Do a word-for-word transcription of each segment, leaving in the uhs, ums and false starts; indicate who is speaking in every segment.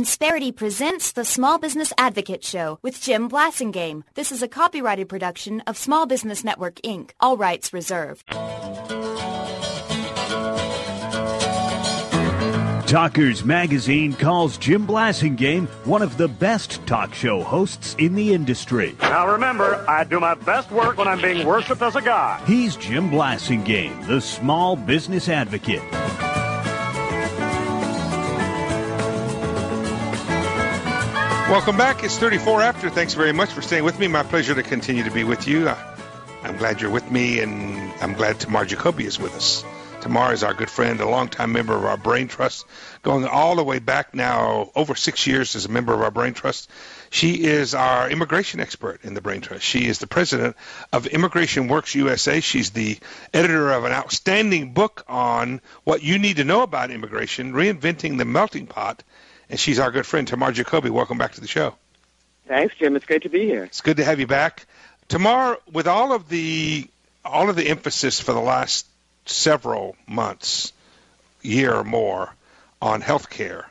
Speaker 1: Insperity presents the Small Business Advocate Show with Jim Blasingame. This is a copyrighted production of Small Business Network, Incorporated. All rights reserved.
Speaker 2: Talkers Magazine calls Jim Blasingame one of the best talk show hosts in the industry.
Speaker 3: Now remember, I do my best work when I'm being worshipped as a god.
Speaker 2: He's Jim Blasingame, the Small Business Advocate.
Speaker 4: Welcome back. It's thirty-four after. Thanks very much for staying with me. My pleasure to continue to be with you. I'm glad you're with me, and I'm glad Tamar Jacoby is with us. Tamar is our good friend, a longtime member of our Brain Trust, going all the way back now over six years as a member of our Brain Trust. She is our immigration expert in the Brain Trust. She is the president of Immigration Works U S A. She's the editor of an outstanding book on what you need to know about immigration, Reinventing the Melting Pot. And she's our good friend, Tamar Jacoby. Welcome back to the show.
Speaker 5: Thanks, Jim. It's great to be here.
Speaker 4: It's good to have you back. Tamar, with all of the all of the emphasis for the last several months, year or more, on health care,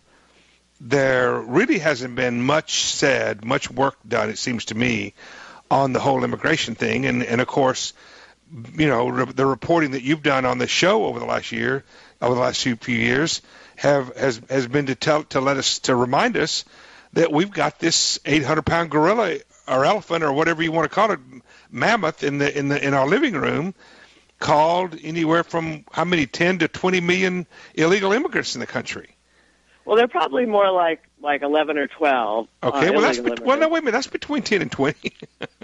Speaker 4: there really hasn't been much said, much work done, it seems to me, on the whole immigration thing. And, and of course, you know, re- the reporting that you've done on the show over the last year, over the last few, few years, have has has been to tell to let us to remind us that we've got this eight hundred pound gorilla or elephant or whatever you want to call it, mammoth in the in the in our living room, called anywhere from how many ten to twenty million illegal immigrants in the country.
Speaker 5: Well, they're probably more like like eleven or twelve.
Speaker 4: Okay,
Speaker 5: uh,
Speaker 4: well that's be- well no wait a minute, that's between ten and twenty.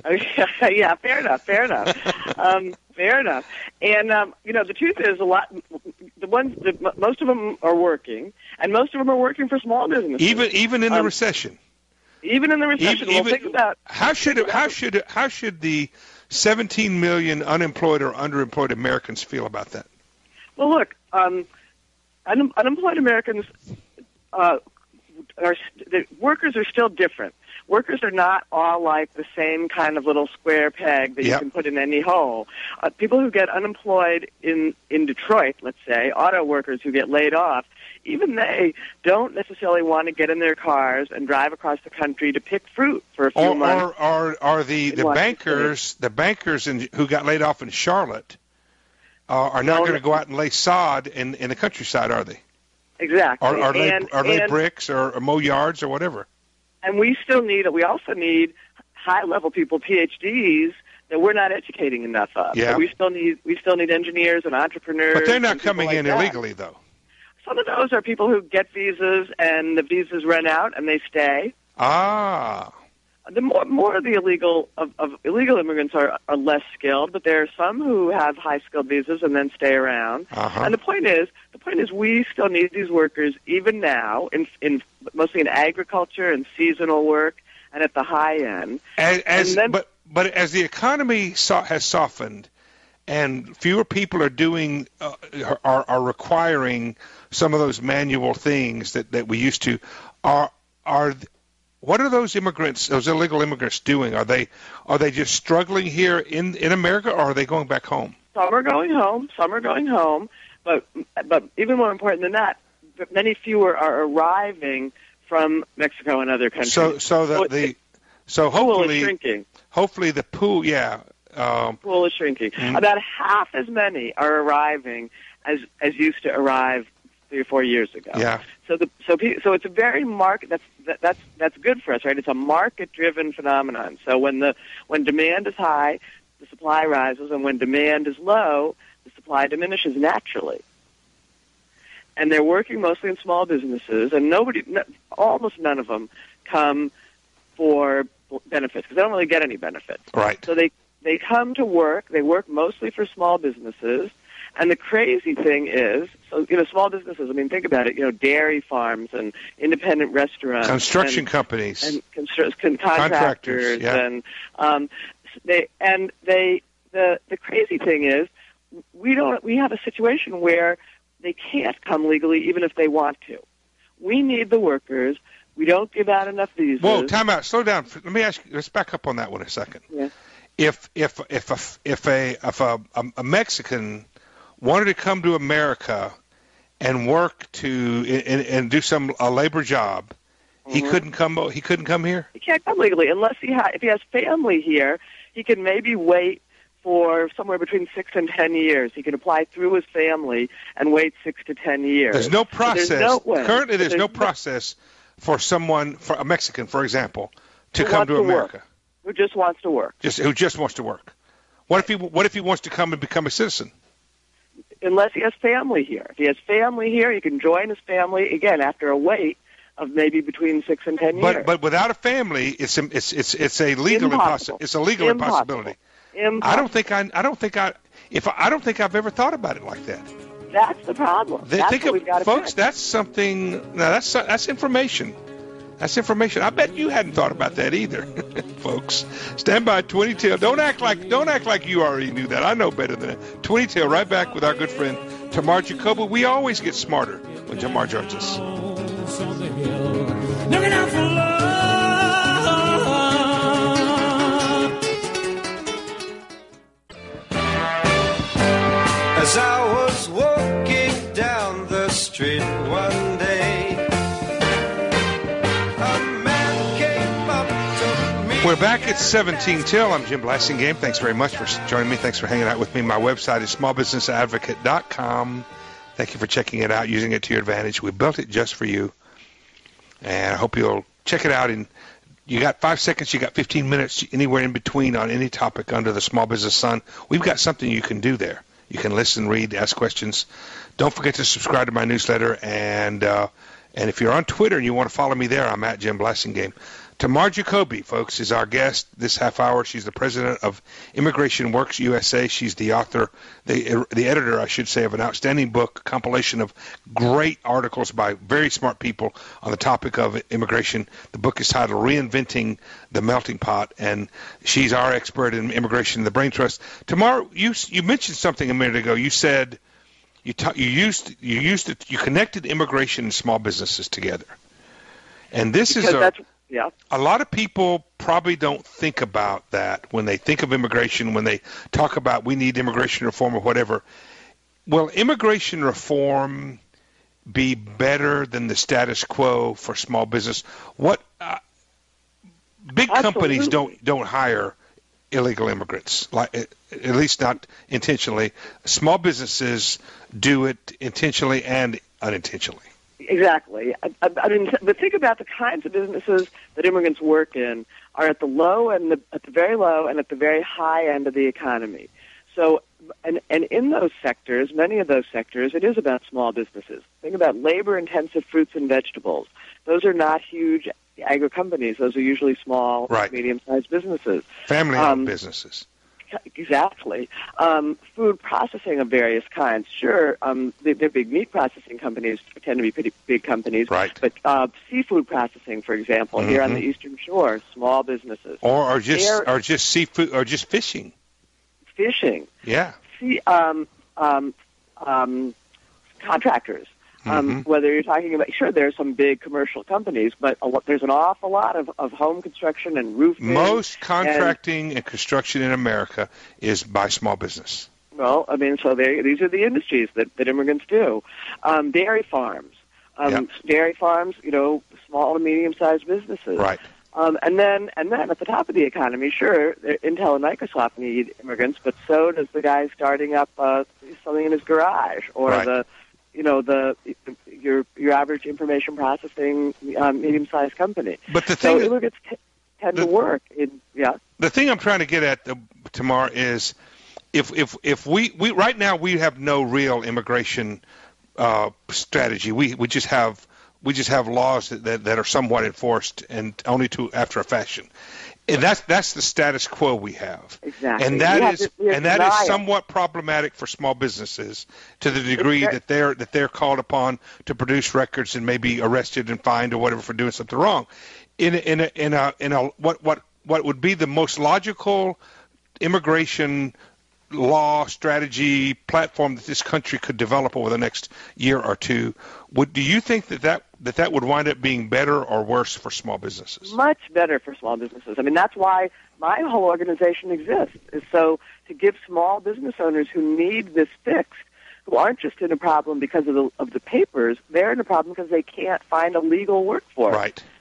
Speaker 5: Yeah, fair enough, fair enough, um, fair enough. And um, you know, the truth is, a lot, the ones, the, most of them are working, and most of them are working for small businesses.
Speaker 4: Even even in the
Speaker 5: um,
Speaker 4: recession.
Speaker 5: Even in the recession,
Speaker 4: even,
Speaker 5: well,
Speaker 4: even,
Speaker 5: think about
Speaker 4: how should it, how should it, how should the seventeen million unemployed or underemployed Americans feel about that?
Speaker 5: Well, look, um, un- unemployed Americans. Uh, are the workers are still different. Workers are not all like the same kind of little square peg that
Speaker 4: yep.
Speaker 5: you can put in any hole. Uh, people who get unemployed in, in Detroit, let's say, auto workers who get laid off, even they don't necessarily want to get in their cars and drive across the country to pick fruit for a few
Speaker 4: or,
Speaker 5: months.
Speaker 4: Or, or are the, the bankers, the bankers in, who got laid off in Charlotte uh, are not
Speaker 5: no,
Speaker 4: going to go out and lay sod in, in the countryside, are they?
Speaker 5: Exactly.
Speaker 4: Or, or, lay,
Speaker 5: and,
Speaker 4: or lay
Speaker 5: and,
Speaker 4: bricks or, or mow yards or whatever.
Speaker 5: And we still need, we also need high-level people, P H Ds, that we're not educating enough of.
Speaker 4: Yeah.
Speaker 5: So we still need, we still need engineers and entrepreneurs.
Speaker 4: But they're not coming
Speaker 5: like
Speaker 4: in
Speaker 5: that.
Speaker 4: illegally, though.
Speaker 5: Some of those are people who get visas and the visas run out and they stay.
Speaker 4: Ah.
Speaker 5: The more, more of the illegal of, of illegal immigrants are, are less skilled, but there are some who have high skilled visas and then stay around.
Speaker 4: Uh-huh.
Speaker 5: And the point is, the point is, we still need these workers even now, in, in mostly in agriculture and seasonal work, and at the high end.
Speaker 4: As, as
Speaker 5: and then,
Speaker 4: but but as the economy so, has softened, and fewer people are doing uh, are are requiring some of those manual things that, that we used to, are are what are those immigrants, those illegal immigrants doing? Are they are they just struggling here in, in America, or are they going back home?
Speaker 5: Some are going home. Some are going home. But but even more important than that, many fewer are arriving from Mexico and other countries.
Speaker 4: So so the, the so hopefully
Speaker 5: pool is shrinking.
Speaker 4: Hopefully the pool, yeah. Um,
Speaker 5: pool is shrinking.
Speaker 4: Mm-hmm.
Speaker 5: About half as many are arriving as as used to arrive three or four years ago.
Speaker 4: Yeah.
Speaker 5: So the so so it's a very market. That's that, that's that's good for us, right? It's a market-driven phenomenon. So when the when demand is high, the supply rises, and when demand is low, the supply diminishes naturally. And they're working mostly in small businesses, and nobody, no, almost none of them, come for benefits because they don't really get any benefits.
Speaker 4: Right.
Speaker 5: So they they come to work. They work mostly for small businesses. And the crazy thing is, so, you know, small businesses, I mean, think about it, you know, dairy farms and independent restaurants.
Speaker 4: Construction
Speaker 5: and,
Speaker 4: companies.
Speaker 5: And constru- con- contractors.
Speaker 4: Contractors, yeah.
Speaker 5: And, um, they, and they, the, the crazy thing is, we don't, we have a situation where they can't come legally even if they want to. We need the workers. We don't give out enough visas.
Speaker 4: Whoa, time out. Slow down. Let me ask you, let's back up on that one a second.
Speaker 5: Yeah.
Speaker 4: If, if, if, a, if, a, if a, a Mexican wanted to come to America and work to and, and do some a labor job, He
Speaker 5: Mhm.
Speaker 4: couldn't come. He couldn't come here.
Speaker 5: He can't come legally unless he ha- if he has family here. He can maybe wait for somewhere between six and ten years. He can apply through his family and wait six to ten years.
Speaker 4: There's no process.
Speaker 5: There's no way.
Speaker 4: Currently, there's,
Speaker 5: there's
Speaker 4: no
Speaker 5: no
Speaker 4: process for someone, for a Mexican, for example, to
Speaker 5: Who
Speaker 4: come
Speaker 5: wants
Speaker 4: to
Speaker 5: to
Speaker 4: America.
Speaker 5: work. Who just wants to work.
Speaker 4: Just who just wants to work. What if he What if he wants to come and become a citizen?
Speaker 5: Unless he has family here. If he has family here, he can join his family, again, after a wait of maybe between six and ten
Speaker 4: But
Speaker 5: years.
Speaker 4: but without a family, it's a, it's it's it's a legal
Speaker 5: Impossible.
Speaker 4: impossi- It's a legal
Speaker 5: Impossible.
Speaker 4: impossibility.
Speaker 5: Impossible.
Speaker 4: I don't think I I don't think I if I, I don't think I've ever thought about it like that.
Speaker 5: That's the problem.
Speaker 4: They
Speaker 5: That's
Speaker 4: think
Speaker 5: what
Speaker 4: of,
Speaker 5: we've got to
Speaker 4: folks,
Speaker 5: fix.
Speaker 4: that's something. Now that's that's information. That's information. I bet you hadn't thought about that either, folks. Stand by, twenty till. Don't act like don't act like you already knew that. I know better than that. twenty till. Right back with our good friend Tamar Jacoby. We always get smarter when Tamar joins us.
Speaker 6: Looking out for love.
Speaker 7: As I was walking down the street one day, a man came up to me.
Speaker 4: We're back at seventeen till. I'm Jim Blasingame. Thanks very much for joining me. Thanks for hanging out with me. My website is small business advocate dot com. Thank you for checking it out, using it to your advantage. We built it just for you. And I hope you'll check it out. And you got five seconds, you got fifteen minutes, anywhere in between on any topic under the small business sun. We've got something you can do there. You can listen, read, ask questions. Don't forget to subscribe to my newsletter. And uh, and if you're on Twitter and you want to follow me there, I'm at Jim Blasingame. Tamar Jacoby, folks, is our guest this half hour. She's the president of Immigration Works U S A. She's the author, the the editor, I should say, of an outstanding book, compilation of great articles by very smart people on the topic of immigration. The book is titled Reinventing the Melting Pot, and she's our expert in immigration and the Brain Trust. Tamar, you you mentioned something a minute ago. You said you ta- you used you used it, you connected immigration and small businesses together, and this
Speaker 5: Because
Speaker 4: is a,
Speaker 5: that's, yeah.
Speaker 4: a lot of people probably don't think about that when they think of immigration, when they talk about we need immigration reform or whatever. Will immigration reform be better than the status quo for small business? What uh, big
Speaker 5: Absolutely.
Speaker 4: companies don't don't hire illegal immigrants, like at least not intentionally. Small businesses do it intentionally and unintentionally.
Speaker 5: Exactly. I, I, I mean, but think about the kinds of businesses that immigrants work in are at the low and the, at the very low and at the very high end of the economy. So, and and in those sectors, many of those sectors, it is about small businesses. Think about labor-intensive fruits and vegetables. Those are not huge agri companies. Those are usually small,
Speaker 4: Right.
Speaker 5: medium-sized businesses.
Speaker 4: Family-owned
Speaker 5: Um,
Speaker 4: businesses.
Speaker 5: Exactly. Um, food processing of various kinds. Sure, um, the, the big meat processing companies tend to be pretty big companies.
Speaker 4: Right.
Speaker 5: But uh, seafood processing, for example, here on
Speaker 4: Mhm.
Speaker 5: the Eastern Shore, small businesses.
Speaker 4: Or, or just
Speaker 5: They're-
Speaker 4: or just seafood or just fishing.
Speaker 5: Fishing.
Speaker 4: Yeah.
Speaker 5: See, um, um, um, contractors. Um,
Speaker 4: Mhm.
Speaker 5: Whether you're talking about, sure, there's some big commercial companies, but a lot, there's an awful lot of, of home construction and roofing.
Speaker 4: Most contracting and, and construction in America is by small business.
Speaker 5: Well, I mean, so they, these are the industries that, that immigrants do. Um, dairy farms. Um,
Speaker 4: Yep.
Speaker 5: Dairy farms, you know, small and medium-sized businesses.
Speaker 4: Right.
Speaker 5: Um, and then, and then at the top of the economy, sure, Intel and Microsoft need immigrants, but so does the guy starting up uh, something in his garage, or
Speaker 4: Right.
Speaker 5: the, you know, the your your average information processing um, medium-sized company.
Speaker 4: But the
Speaker 5: So
Speaker 4: thing,
Speaker 5: immigrants t- tend
Speaker 4: the-
Speaker 5: to work in, yeah.
Speaker 4: the thing I'm trying to get at, uh, Tamar, is if if if we, we right now we have no real immigration uh, strategy. We we just have we just have laws that, that, that are somewhat enforced and only to after a fashion. And that's that's the status quo we have.
Speaker 5: Exactly.
Speaker 4: And
Speaker 5: We
Speaker 4: that
Speaker 5: have
Speaker 4: is
Speaker 5: to- we have
Speaker 4: and that is
Speaker 5: denial.
Speaker 4: somewhat problematic for small businesses to the degree
Speaker 5: very-
Speaker 4: that they're that they're called upon to produce records and maybe arrested and fined or whatever for doing something wrong. In a, in a, in a, in a what what what would be the most logical immigration law strategy platform that this country could develop over the next year or two, would do you think that that, that that would wind up being better or worse for small businesses?
Speaker 5: Much better for small businesses. I mean, that's why my whole organization exists, is so to give small business owners who need this fixed, who aren't just in a problem because of the, of the papers, they're in a problem because they can't find a legal workforce.
Speaker 4: Right.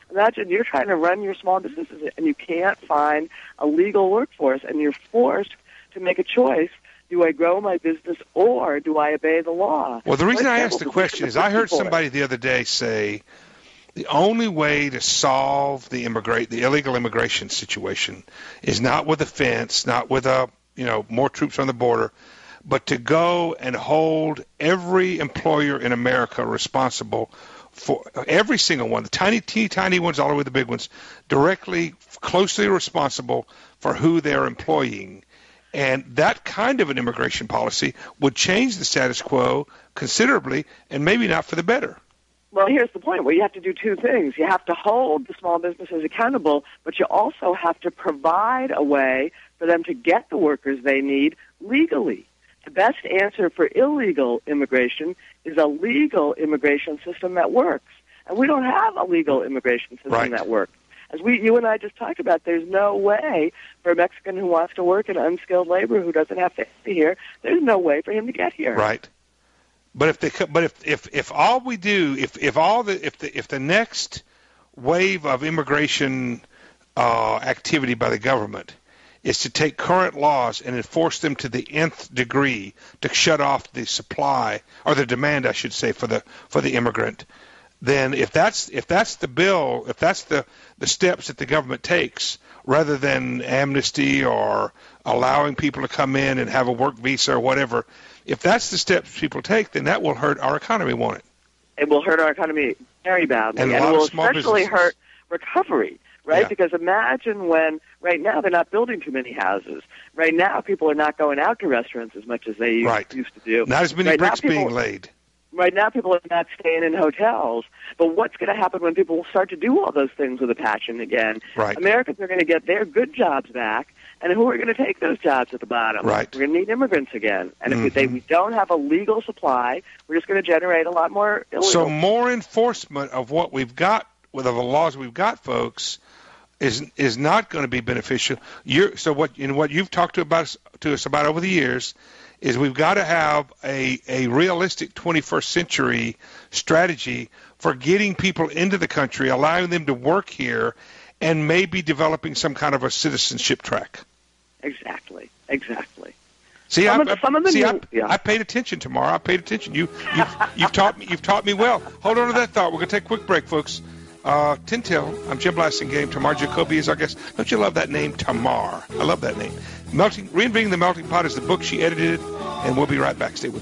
Speaker 5: Imagine you're trying to run your small businesses and you can't find a legal workforce, and you're forced to make a choice. Do I grow my business or do I obey the law?
Speaker 4: Well, the reason
Speaker 5: For
Speaker 4: I
Speaker 5: example,
Speaker 4: asked the question is I heard
Speaker 5: for it.
Speaker 4: somebody the other day say the only way to solve the immigrate the illegal immigration situation is not with a fence, not with a you know more troops on the border, but to go and hold every employer in America responsible for every single one, the tiny, teeny, tiny ones all the way to the big ones, directly, closely responsible for who they're employing. And that kind of an immigration policy would change the status quo considerably, and maybe not for the better.
Speaker 5: Well, here's the point. Well, you have to do two things. You have to hold the small businesses accountable, but you also have to provide a way for them to get the workers they need legally. The best answer for illegal immigration is a legal immigration system that works. And we don't have a legal immigration system
Speaker 4: Right.
Speaker 5: that works. As we, you and I just talked about, there's no way for a Mexican who wants to work in unskilled labor who doesn't have family here, there's no way for him to get here.
Speaker 4: Right. But if they, co- but if, if, if all we do, if, if all the, if the, if the next wave of immigration uh, activity by the government is to take current laws and enforce them to the nth degree to shut off the supply or the demand, I should say, for the for the immigrant, then if that's if that's the bill, if that's the, the steps that the government takes, rather than amnesty or allowing people to come in and have a work visa or whatever, if that's the steps people take, then that will hurt our economy, won't it?
Speaker 5: It will hurt our economy very badly,
Speaker 4: And
Speaker 5: and,
Speaker 4: a lot
Speaker 5: it
Speaker 4: of
Speaker 5: will
Speaker 4: small
Speaker 5: especially
Speaker 4: businesses.
Speaker 5: hurt recovery, right?
Speaker 4: Yeah.
Speaker 5: Because imagine when, right now, they're not building too many houses. Right now, people are not going out to restaurants as much as they used,
Speaker 4: Right.
Speaker 5: used to do.
Speaker 4: Not as many
Speaker 5: Right now,
Speaker 4: bricks
Speaker 5: people-
Speaker 4: being laid.
Speaker 5: Right now, people are not staying in hotels. But what's going to happen when people start to do all those things with a passion again?
Speaker 4: Right.
Speaker 5: Americans are going to get their good jobs back, and who are going to take those jobs at the bottom?
Speaker 4: Right.
Speaker 5: We're going to need immigrants again. And if we,
Speaker 4: Mhm.
Speaker 5: they, we don't have a legal supply, we're just going to generate a lot more illegal.
Speaker 4: So more enforcement of what we've got, with the laws we've got, folks, is is not going to be beneficial. You're, so what in what you've talked to about to us about over the years is we've got to have a a realistic twenty-first century strategy for getting people into the country, allowing them to work here, and maybe developing some kind of a citizenship track.
Speaker 5: Exactly. Exactly.
Speaker 4: See,
Speaker 5: Some
Speaker 4: I,
Speaker 5: of the- some of the
Speaker 4: see,
Speaker 5: new-
Speaker 4: I,
Speaker 5: yeah.
Speaker 4: I paid attention tomorrow. I paid attention. You, you've, you've taught me. You've taught me well. Hold on to that thought. We're going to take a quick break, folks. Uh, Tin Till. I'm Jim Blassingame. Tamar Jacoby is our guest. Don't you love that name, Tamar? I love that name. Melting, Reinventing the Melting Pot is the book she edited, and we'll be right back. Stay with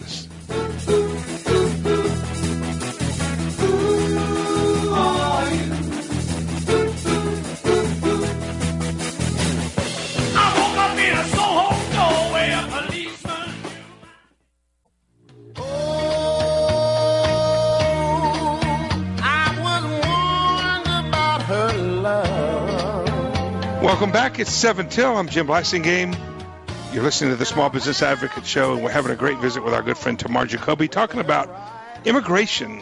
Speaker 4: us. Welcome back. It's seven till. I'm Jim Blassingame. You're listening to the Small Business Advocate Show, and we're having a great visit with our good friend Tamar Jacoby, talking about immigration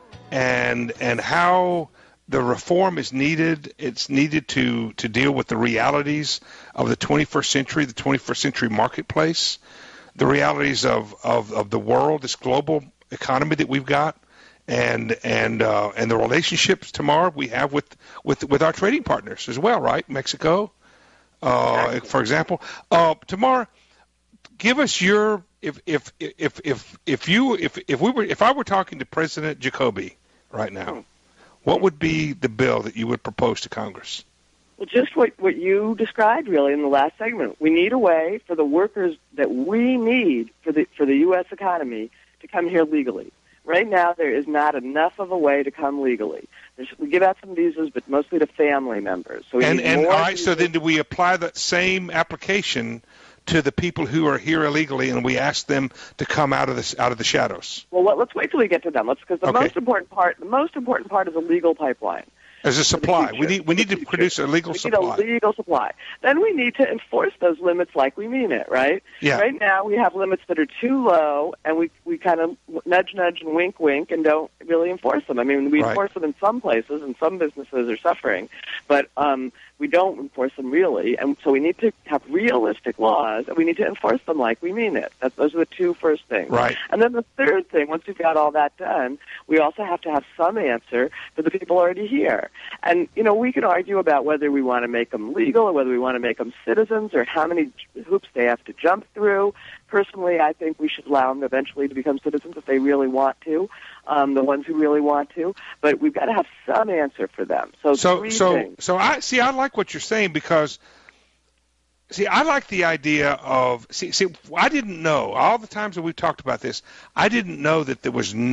Speaker 4: and and how the reform is needed. It's needed to, to deal with the realities of the twenty-first century, the twenty-first century marketplace, the realities of, of, of the world, this global economy that we've got, and and uh, and the relationships, Tamar, we have with, with with our trading partners as well, right? Mexico, uh, for example. Uh, Tamar, give us your if if if if if you if if we were if I were talking to President Jacoby right now, what would be the bill that you would propose to Congress?
Speaker 5: Well, just what, what you described, really, in the last segment. We need a way for the workers that we need for the for the U S economy to come here legally. Right now, there is not enough of a way to come legally. There's, we give out some visas, but mostly to family members. So we
Speaker 4: And
Speaker 5: need
Speaker 4: and all
Speaker 5: more
Speaker 4: right, so
Speaker 5: visas.
Speaker 4: then do we apply that same application to the people who are here illegally, and we ask them to come out of this out of the shadows?
Speaker 5: Well, what, let's wait till we get to them. Let's because the
Speaker 4: Okay.
Speaker 5: most important part, the most important part is a legal pipeline.
Speaker 4: As a supply, we
Speaker 5: future.
Speaker 4: need we need
Speaker 5: For the
Speaker 4: to
Speaker 5: future.
Speaker 4: produce a legal
Speaker 5: we
Speaker 4: supply.
Speaker 5: need a legal supply. Then we need to enforce those limits like we mean it, right?
Speaker 4: Yeah.
Speaker 5: Right now we have limits that are too low, and we we kind of nudge, nudge, and wink, wink, and don't really enforce them. I mean, we
Speaker 4: Right.
Speaker 5: enforce them in some places, and some businesses are suffering, but um, we don't enforce them really. And so we need to have realistic laws, and we need to enforce them like we mean it. That's, those are the two first things.
Speaker 4: Right.
Speaker 5: And then the third thing, once we've got all that done, we also have to have some answer for the people already here. And, you know, we could argue about whether we want to make them legal or whether we want to make them citizens or how many hoops they have to jump through. Personally, I think we should allow them eventually to become citizens if they really want to, um, the ones who really want to. But we've got to have some answer for them. So,
Speaker 4: so,
Speaker 5: three
Speaker 4: so,
Speaker 5: things.
Speaker 4: so I see. I like what you're saying because, see, I like the idea of see. See, I didn't know all the times that we've talked about this. I didn't know that there was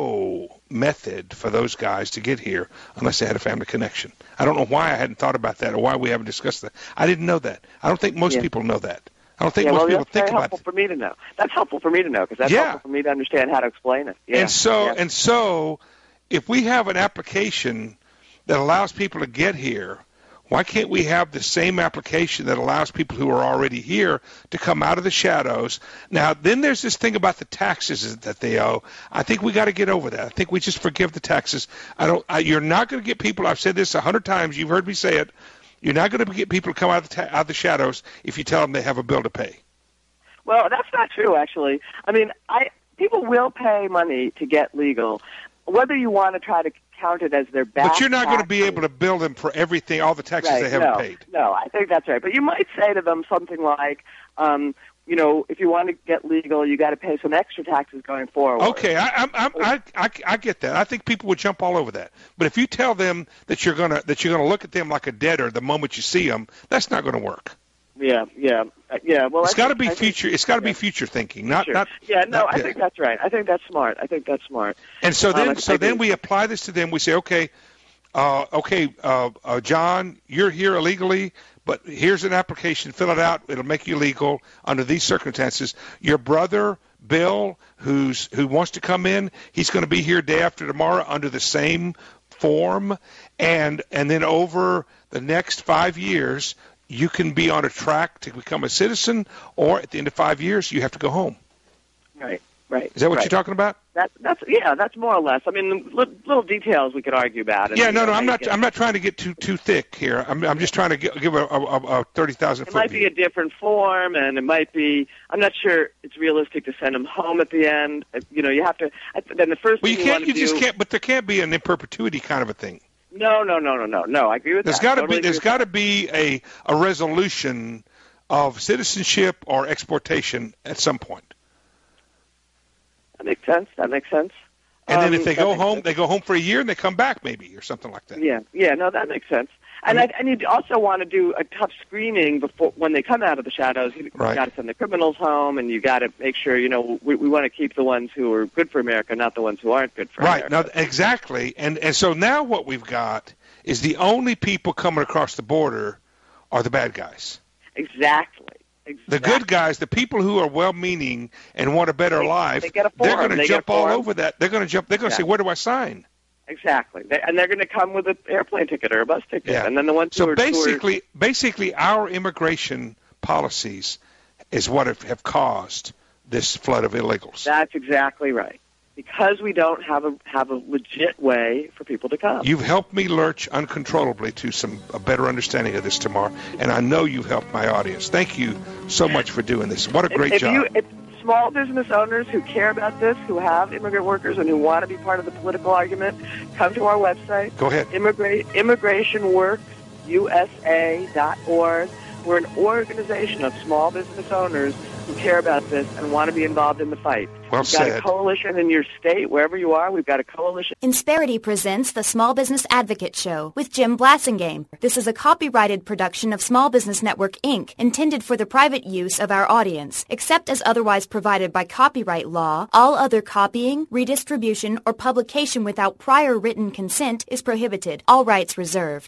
Speaker 4: no method for those guys to get here unless they had a family connection. I don't know why I hadn't thought about that or why we haven't discussed that. I didn't know that. I don't think most
Speaker 5: Yeah.
Speaker 4: people know that. I don't think
Speaker 5: Yeah,
Speaker 4: most
Speaker 5: well,
Speaker 4: people
Speaker 5: that's
Speaker 4: think
Speaker 5: very
Speaker 4: about
Speaker 5: helpful
Speaker 4: it.
Speaker 5: for me to know. That's helpful for me to know because that's
Speaker 4: Yeah.
Speaker 5: helpful for me to understand how to explain it. Yeah.
Speaker 4: And so,
Speaker 5: yeah.
Speaker 4: and so, if we have an application that allows people to get here, why can't we have the same application that allows people who are already here to come out of the shadows? Now, then there's this thing about the taxes that they owe. I think we got to get over that. I think we just forgive the taxes. I don't. I, you're not going to get people. I've said this a hundred times. You've heard me say it. You're not going to get people to come out of, the ta- out of the shadows if you tell them they have a bill to pay.
Speaker 5: Well, that's not true, actually. I mean, I people will pay money to get legal, whether you want to try to count it as their back
Speaker 4: But you're not going to be
Speaker 5: taxes.
Speaker 4: able to bill them for everything, all the taxes
Speaker 5: Right,
Speaker 4: they haven't
Speaker 5: no,
Speaker 4: paid.
Speaker 5: No, I think that's right. But you might say to them something like, um, you know, if you want to get legal, you got to pay some extra taxes going forward.
Speaker 4: Okay, I, I'm, I'm, I, I, I get that. I think people would jump all over that. But if you tell them that you're gonna that you're gonna look at them like a debtor the moment you see them, that's not going to work.
Speaker 5: Yeah, yeah, uh, yeah. Well,
Speaker 4: It's
Speaker 5: I
Speaker 4: got to
Speaker 5: think-
Speaker 4: be
Speaker 5: I think-
Speaker 4: future. It's got to
Speaker 5: yeah.
Speaker 4: be future thinking, not
Speaker 5: Sure.
Speaker 4: not.
Speaker 5: Yeah, no,
Speaker 4: not
Speaker 5: I
Speaker 4: debt.
Speaker 5: think that's right. I think that's smart. I think that's smart.
Speaker 4: And so then,
Speaker 5: Um, I-
Speaker 4: so
Speaker 5: I
Speaker 4: then
Speaker 5: agree.
Speaker 4: we apply this to them. We say, okay, uh, okay, uh, uh, John, you're here illegally, but here's an application. Fill it out. It'll make you legal under these circumstances. Your brother, Bill, who's who wants to come in, he's going to be here day after tomorrow under the same form, and and then over the next five years, you can be on a track to become a citizen, or at the end of five years, you have to go home.
Speaker 5: Right, right.
Speaker 4: Is that what
Speaker 5: right.
Speaker 4: you're talking about?
Speaker 5: That, that's yeah, that's more or less. I mean, li- little details we could argue about. And,
Speaker 4: Yeah,
Speaker 5: you
Speaker 4: no,
Speaker 5: know,
Speaker 4: no,
Speaker 5: how
Speaker 4: I'm
Speaker 5: you
Speaker 4: not.
Speaker 5: get-
Speaker 4: I'm not trying to get too too thick here. I'm I'm just trying to give, give a, a, a thirty thousand
Speaker 5: It
Speaker 4: foot
Speaker 5: might be
Speaker 4: view.
Speaker 5: a different form, and it might be. I'm not sure it's realistic to send them home at the end. Uh, You know, you have to. I- Then the first
Speaker 4: Well, you
Speaker 5: thing you
Speaker 4: can't.
Speaker 5: want
Speaker 4: You
Speaker 5: to
Speaker 4: just
Speaker 5: do.
Speaker 4: can't. But there can't be an in perpetuity kind of a thing.
Speaker 5: No, no, no, no, no, no. I agree with
Speaker 4: There's
Speaker 5: that.
Speaker 4: got to
Speaker 5: Totally
Speaker 4: be.
Speaker 5: agree
Speaker 4: There's
Speaker 5: with
Speaker 4: got to be a a resolution of citizenship or exportation at some point.
Speaker 5: that. That makes sense. That makes sense.
Speaker 4: And then
Speaker 5: Um,
Speaker 4: if they
Speaker 5: that
Speaker 4: go
Speaker 5: makes
Speaker 4: home,
Speaker 5: sense.
Speaker 4: they go home for a year and they come back maybe or something like that.
Speaker 5: Yeah, yeah, no, that makes sense. And I, and you also want to do a tough screening before when they come out of the shadows. You
Speaker 4: Right.
Speaker 5: got to send the criminals home, and you got to make sure you know we, we want to keep the ones who are good for America, not the ones who aren't good for
Speaker 4: Right.
Speaker 5: America.
Speaker 4: Now, exactly. And and so now what we've got is the only people coming across the border are the bad guys.
Speaker 5: Exactly.
Speaker 4: The
Speaker 5: exactly.
Speaker 4: good guys, the people who are well-meaning and want a better
Speaker 5: They-
Speaker 4: life,
Speaker 5: they get a
Speaker 4: they're
Speaker 5: form.
Speaker 4: going to
Speaker 5: They get
Speaker 4: jump
Speaker 5: a
Speaker 4: all
Speaker 5: form.
Speaker 4: over that. They're going to jump. They're going to say,
Speaker 5: Yeah.
Speaker 4: "Where do I sign?"
Speaker 5: Exactly, they, and they're going to come with an airplane ticket or a bus ticket,
Speaker 4: Yeah.
Speaker 5: and then the ones who
Speaker 4: So
Speaker 5: are, who are
Speaker 4: basically, basically, our immigration policies is what have, have caused this flood of illegals.
Speaker 5: that's exactly right. Because we don't have a have a legit way for people to come.
Speaker 4: You've helped me lurch uncontrollably to some a better understanding of this tomorrow, and I know you've helped my audience. Thank you so much for doing this. What a
Speaker 5: If-
Speaker 4: great
Speaker 5: if
Speaker 4: job.
Speaker 5: You, if small business owners who care about this, who have immigrant workers, and who want to be part of the political argument, come to our website.
Speaker 4: Go ahead.
Speaker 5: Immigrate, immigration works U S A dot org. We're an organization of small business owners who care about this and want to be involved in the fight.
Speaker 4: Well
Speaker 5: We've got
Speaker 4: said.
Speaker 5: a coalition in your state, wherever you are. We've got a coalition.
Speaker 1: Insperity presents the Small Business Advocate Show with Jim Blassingame. This is a copyrighted production of Small Business Network, Incorporated, intended for the private use of our audience. Except as otherwise provided by copyright law, all other copying, redistribution, or publication without prior written consent is prohibited. All rights reserved.